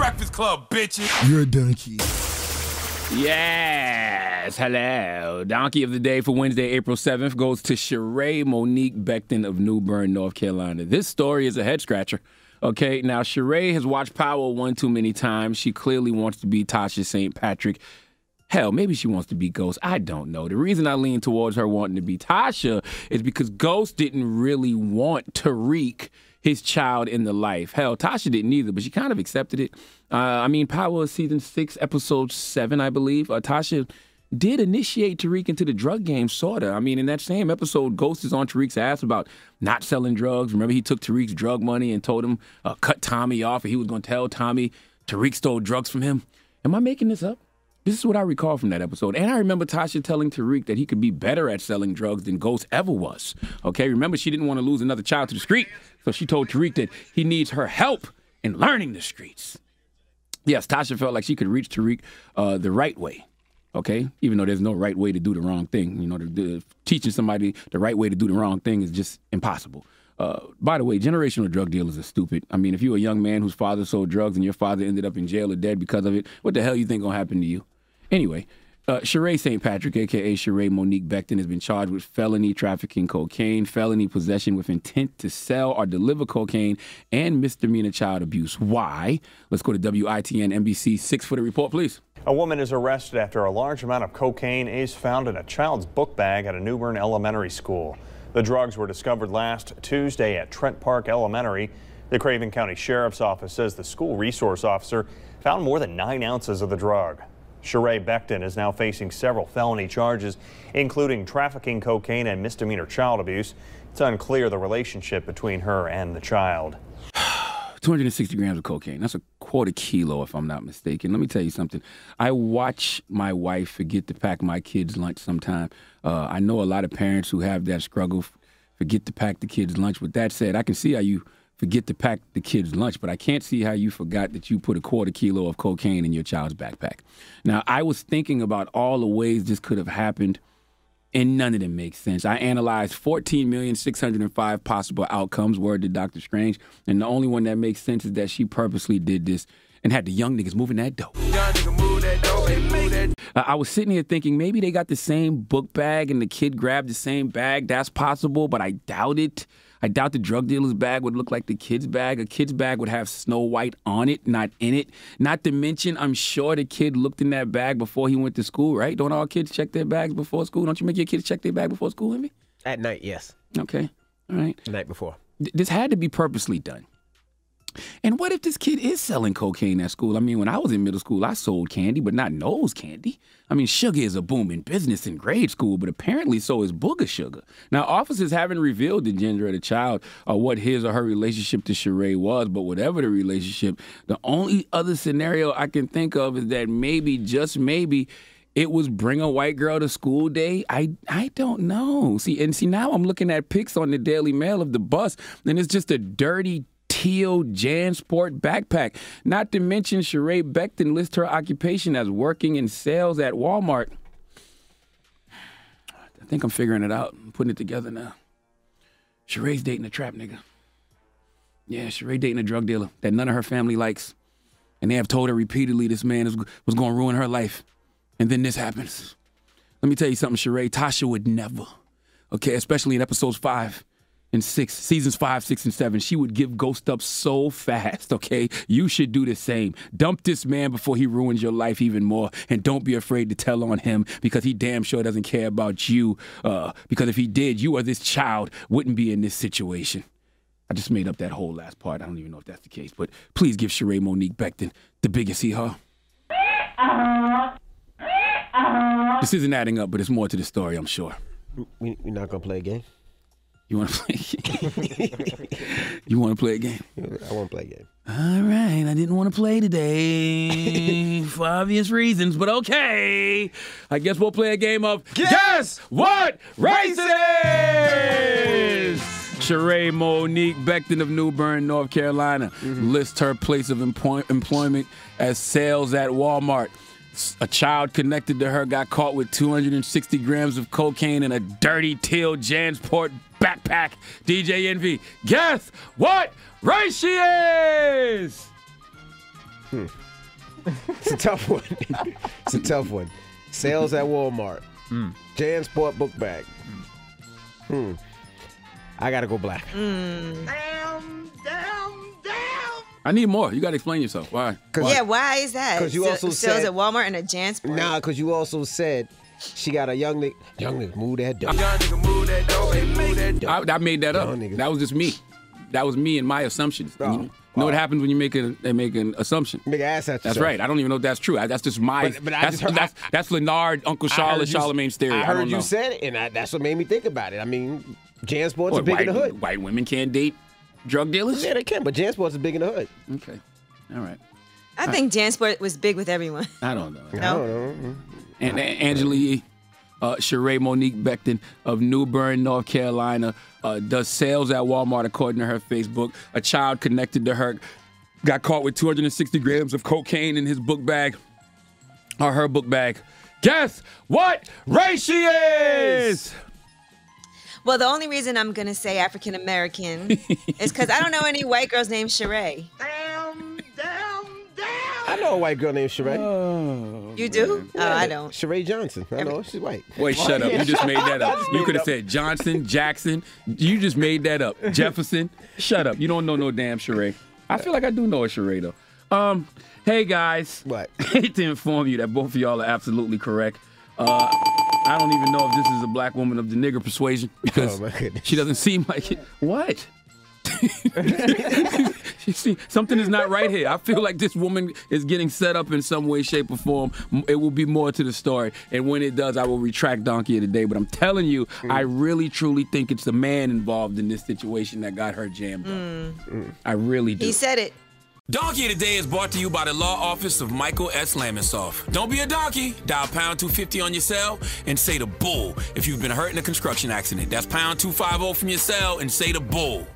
Breakfast Club, bitches. You're a donkey. Yes, hello. Donkey of the day for Wednesday, April 7th goes to Sheree Monique Becton of New Bern, North Carolina. This story is a head scratcher. Okay, now Sheree has watched Power one too many times. She clearly wants to be Tasha St. Patrick. Hell, maybe she wants to be Ghost. I don't know. The reason I lean towards her wanting to be Tasha is because Ghost didn't really want Tariq, his child, in the life. Hell, Tasha didn't either, but she kind of accepted it. Power season 6, episode 7, I believe. Tasha did initiate Tariq into the drug game, sorta. In that same episode, Ghost is on Tariq's ass about not selling drugs. Remember, he took Tariq's drug money and told him cut Tommy off, and he was going to tell Tommy Tariq stole drugs from him. Am I making this up? This is what I recall from that episode. And I remember Tasha telling Tariq that he could be better at selling drugs than Ghost ever was. Okay, remember, she didn't want to lose another child to the street, so she told Tariq that he needs her help in learning the streets. Yes, Tasha felt like she could reach Tariq the right way, okay? Even though there's no right way to do the wrong thing. You know, teaching somebody the right way to do the wrong thing is just impossible. By the way, generational drug dealers are stupid. If you're a young man whose father sold drugs and your father ended up in jail or dead because of it, what the hell you think gonna happen to you? Anyway, Sheree St. Patrick, a.k.a. Sheree Monique Becton, has been charged with felony trafficking cocaine, felony possession with intent to sell or deliver cocaine, and misdemeanor child abuse. Why? Let's go to WITN NBC 6 for the report, please. A woman is arrested after a large amount of cocaine is found in a child's book bag at a New Bern elementary school. The drugs were discovered last Tuesday at Trent Park Elementary. The Craven County Sheriff's Office says the school resource officer found more than 9 ounces of the drug. Sheree Becton is now facing several felony charges, including trafficking cocaine and misdemeanor child abuse. It's unclear the relationship between her and the child. 260 grams of cocaine. That's a quarter kilo, if I'm not mistaken. Let me tell you something. I watch my wife forget to pack my kids' lunch sometime. I know a lot of parents who have that struggle, forget to pack the kids' lunch. With that said, I can see how you forget to pack the kids' lunch, but I can't see how you forgot that you put a quarter kilo of cocaine in your child's backpack. Now, I was thinking about all the ways this could have happened, and none of them make sense. I analyzed 14,605 possible outcomes, word to Dr. Strange, and the only one that makes sense is that she purposely did this and had the young niggas moving that dope. I was sitting here thinking maybe they got the same book bag and the kid grabbed the same bag. That's possible, but I doubt it. I doubt the drug dealer's bag would look like the kid's bag. A kid's bag would have Snow White on it, not in it. Not to mention, I'm sure the kid looked in that bag before he went to school, right? Don't all kids check their bags before school? Don't you make your kids check their bag before school, Envy? At night, yes. Okay, all right. The night before. This had to be purposely done. And what if this kid is selling cocaine at school? When I was in middle school, I sold candy, but not nose candy. Sugar is a booming business in grade school, but apparently so is booger sugar. Now, officers haven't revealed the gender of the child or what his or her relationship to Sheree was, but whatever the relationship, the only other scenario I can think of is that maybe, just maybe, it was bring a white girl to school day. I don't know. See, now I'm looking at pics on the Daily Mail of the bus, and it's just a dirty teal JanSport backpack. Not to mention Sheree Becton lists her occupation as working in sales at Walmart. I think I'm figuring it out. I'm putting it together now. Sheree's dating a trap nigga. Yeah, Sheree dating a drug dealer that none of her family likes. And they have told her repeatedly this man was going to ruin her life. And then this happens. Let me tell you something, Sheree. Tasha would never, okay, especially in episodes 5 and 6, seasons 5, 6, and 7, she would give Ghost up so fast, okay? You should do the same. Dump this man before he ruins your life even more, and don't be afraid to tell on him because he damn sure doesn't care about you, because if he did, you or this child wouldn't be in this situation. I just made up that whole last part. I don't even know if that's the case, but please give Sheree Monique Becton the biggest hee-haw. This isn't adding up, but it's more to the story, I'm sure. We're not going to play a game? You want to play a game? You want to play a game? I want to play a game. All right. I didn't want to play today for obvious reasons, but okay. I guess we'll play a game of Guess What Race It Is? Sheree Monique Becton of New Bern, North Carolina, lists her place of employment as sales at Walmart. A child connected to her got caught with 260 grams of cocaine in a dirty teal JanSport backpack. DJ Envy, guess what race she is? It's a tough one. It's a tough one. Sales at Walmart. JanSport book bag. I gotta go black. I need more. You got to explain yourself. Why? Yeah, why is that? Because you also sales said at Walmart and a JanSport. Nah, because you also said she got a young nigga move that dough. I made that up. Young nigga. That was just me. That was me and my assumptions. Oh. You know what happens when you make an assumption? Nigga ass at That's yourself. right. I don't even know if that's true. That's just my. But I that's, just heard- that's Leonard, Uncle Charlotte, Charlemagne's theory. I don't heard know. you said it, and that's what made me think about it. I mean, JanSport's What, big in the hood. White women can't date drug dealers? Yeah, they can, but JanSport's big in the hood. Okay. All right. I think JanSport was big with everyone. I don't know. I don't know. And Angela Sheree Monique Becton of New Bern, North Carolina, does sales at Walmart, according to her Facebook. A child connected to her got caught with 260 grams of cocaine in his book bag, or her book bag. Guess what race she is? Well, the only reason I'm going to say African American is because I don't know any white girls named Sheree. I know a white girl named Sheree. You do? Oh, I don't. Sheree Johnson. I know she's white. Wait, shut up. You just made that up. You could have said Johnson, Jackson. You just made that up. Jefferson. Shut up. You don't know no damn Sheree. I feel like I do know a Sheree, though. Hey, guys. What? I hate to inform you that both of y'all are absolutely correct. I don't even know if this is a black woman of the nigger persuasion because Oh, my goodness. she doesn't seem like it. What? See, something is not right here. I feel like this woman is getting set up in some way, shape, or form. It will be more to the story. And when it does, I will retract Donkey of the Day. But I'm telling you, I really, truly think it's the man involved in this situation that got her jammed up. I really do. He said it. Donkey of the Day is brought to you by the law office of Michael S. Lamonsoff. Don't be a donkey. Dial pound 250 on your cell and say the bull if you've been hurt in a construction accident. That's pound 250 from your cell and say the bull.